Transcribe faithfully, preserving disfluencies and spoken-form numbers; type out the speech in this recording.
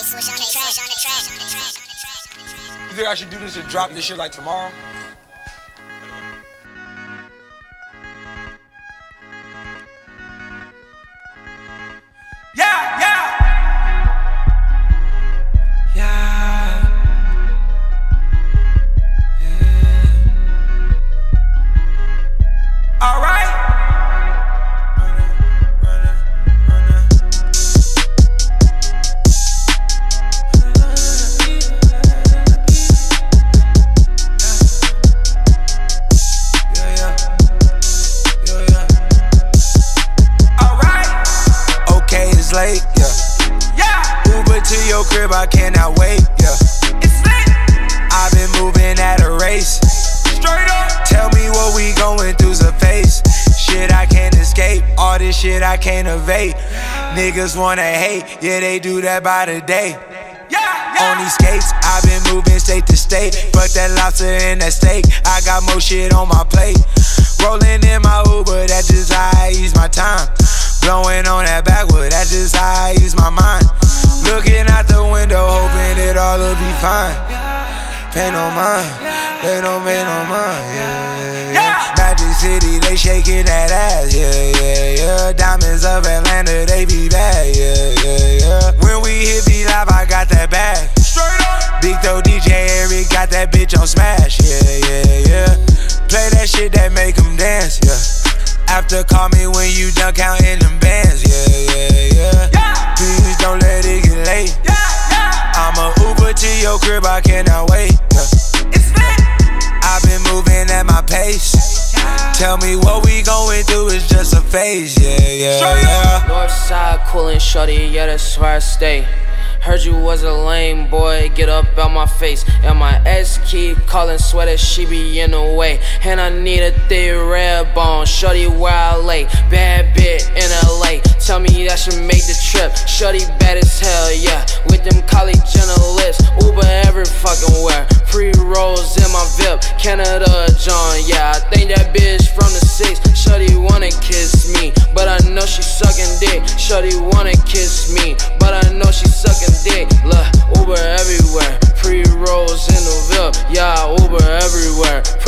Switch on the track, on the track, on the track. You think I should do this and drop this shit like tomorrow? Yeah, yeah, yeah, yeah. All right. Late, yeah. Yeah. Uber to your crib, I cannot wait, yeah. It's lit. I've been moving at a race. Straight up. Tell me what we going through's a face. Shit I can't escape, all this shit I can't evade. Niggas wanna hate, yeah they do that by the day. Yeah, yeah. On these skates, I've been moving state to state. Fuck that lobster and that steak, I got more shit on my plate. Rolling in my Uber, that's just how I use my time. Blowing on that backwood, that's just how I use my mind. Looking out the window, hoping it all'll be fine. Pay no mind, they don't pay no mind, yeah, yeah, yeah. Magic City, they shaking that ass, yeah, yeah, yeah. Diamonds of Atlanta, they be bad, yeah, yeah, yeah. When we hit V-Live, I got that bag. Straight up. Big Though D J Eric got that bitch on smash, yeah, yeah, yeah. Play that shit that make them dance, yeah. After call me when you done counting them bands, yeah, yeah, yeah, yeah. Please don't let it get late, yeah, yeah. I'ma Uber to your crib, I cannot wait, yeah. It's lit. I've been moving at my pace, yeah. Tell me what we going through is just a phase, yeah, yeah, yeah. Northside coolin' shorty, yeah, that's where I stay. Heard you was a lame boy, get up out my face. And my ex keep calling, swear that she be in the way. And I need a thick red bone, shorty where I lay. Bad bitch in L A, tell me that should make the trip. Shorty bad as hell, yeah, with them college lips. Uber every fucking where, pre-rolls in my V I P. Canada John, yeah, I think that bitch from the six. Shorty wanna kiss me, but I know she sucking dick. Shorty wanna kiss me, but I know she sucking dick. Look, Uber everywhere, pre-rolls in the V I P. Yeah, Uber everywhere.